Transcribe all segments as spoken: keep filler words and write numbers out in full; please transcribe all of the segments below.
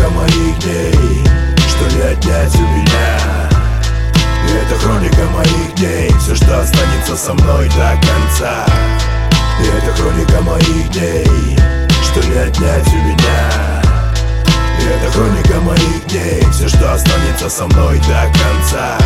хроника моих дней, что не отнять у меня. И это хроника моих дней, все, что останется со мной до конца. И это хроника моих дней, что не отнять у меня. И это хроника моих дней, все, что останется со мной до конца.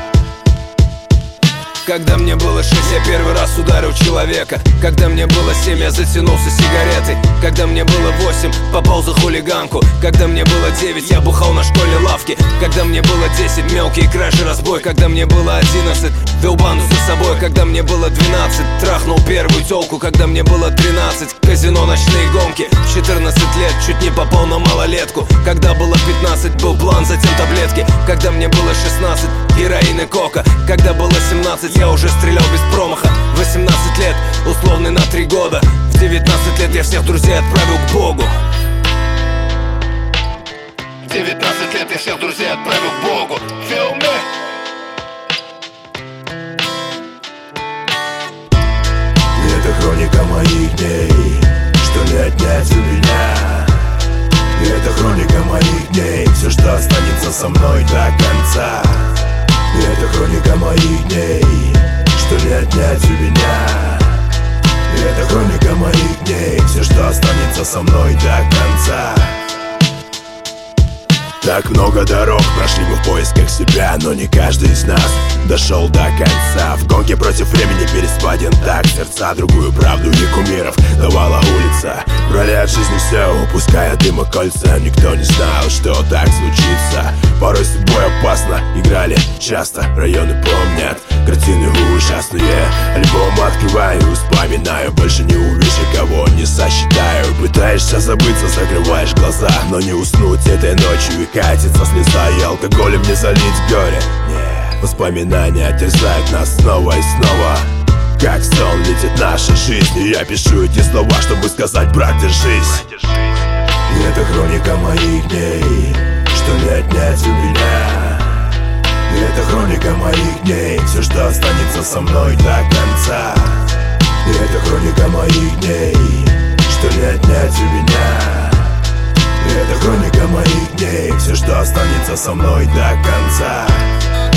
Когда мне было шесть, я первый раз ударил человека. Когда мне было семь, я затянулся сигаретой. Когда мне было восемь, попал за хулиганку. Когда мне было девять, я бухал на школьной лавке. Когда мне было десять, мелкие кражи, разбой. Когда мне было одиннадцать, вел банду за собой. Когда мне было двенадцать, трахнул первую тёлку. Когда мне было тринадцать, казино, ночные гонки. В четырнадцать лет чуть не попал на малолетку. Когда было пятнадцать, был план, затем таблетки. Когда мне было шестнадцать, героин и кока. Когда было семнадцать, я уже стрелял без промаха. Восемнадцать лет, условный на три года. В девятнадцать лет я всех друзей отправил к Богу. В девятнадцать лет я всех друзей отправил к Богу. Feel me? И это хроника моих дней, что не отнять у меня. И это хроника моих дней, все, что останется со мной до конца. И это хроника моих дней, что не отнять у меня. И это хроника моих дней, все, что останется со мной до конца. Так много дорог прошли мы в поисках себя, но не каждый из нас дошел до конца. В гонке против времени переспаден так сердца. Другую правду и кумиров давала улица. Брали от жизни все, упуская дыма кольца. Никто не знал, что так случится. Порой с собой опасно, играли часто. Районы помнят, картины ужасные. Альбом открываю, вспоминаю. Больше не увижу, кого не сосчитаю. Пытаешься забыться, закрываешь глаза, но не уснуть этой ночью. И катится слеза, и алкоголем не залить горе. Нет. Воспоминания терзают нас снова и снова. Как сон летит наша жизнь, и я пишу эти слова, чтобы сказать: брат, держись. И это хроника моих дней, что не отнять у меня. И это хроника моих дней, все, что останется со мной до конца. И это хроника моих дней, что не отнять у меня. И это хроника моих дней, все, что останется со мной до конца.